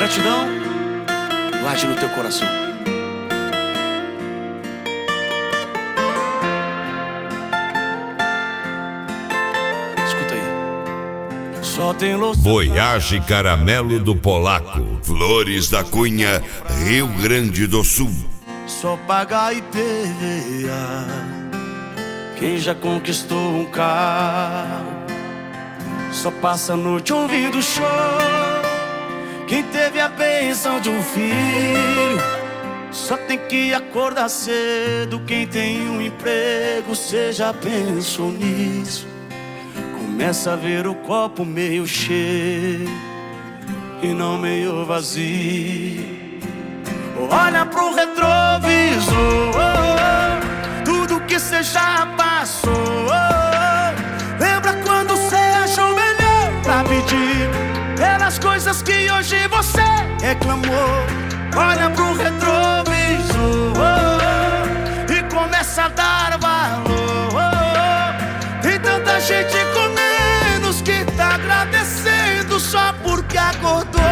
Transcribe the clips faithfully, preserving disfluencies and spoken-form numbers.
gratidão, guarde no teu coração. Escuta aí. Só tem louça. Voyage Caramelo do Polaco, Flores da Cunha, Rio Grande do Sul. Só paga I P V A quem já conquistou um carro. Só passa a noite ouvindo show quem teve a bênção de um filho. Só tem que acordar cedo quem tem um emprego. Cê já pensou nisso? Começa a ver o copo meio cheio e não meio vazio. Olha pro retrovisor, tudo que cê já passou. Lembra quando cê achou melhor pra pedir pelas coisas que hoje você reclamou. Olha pro retrovisor e começa a dar valor. Tem tanta gente com menos que tá agradecendo só porque acordou.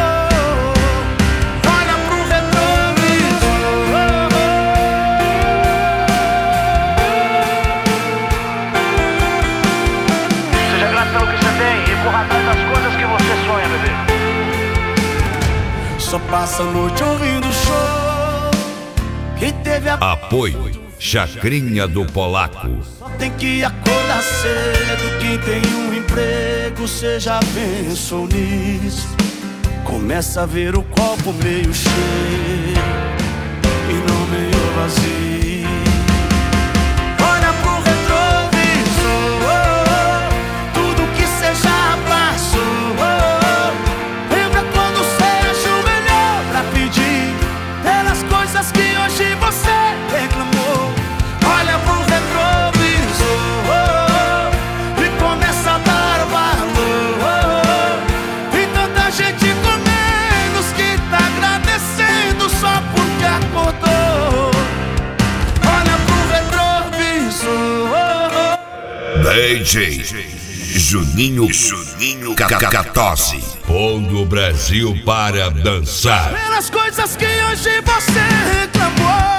Só passa a noite ouvindo show quem teve a... Apoio Chacrinha do Polaco. Só tem que acordar cedo quem tem um emprego. Cê já pensou nisso? Começa a ver o copo meio cheio e não meio vazio. Olha pro retrovisor, tudo que cê já passou. Que hoje você reclamou. Olha pro retrovisor e começa a dar valor. Tem tanta gente com menos que tá agradecendo só porque acordou. Olha pro retrovisor. D J Juninho Juninho Catose, pondo o Brasil para dançar. Pelas coisas que hoje você reclamou.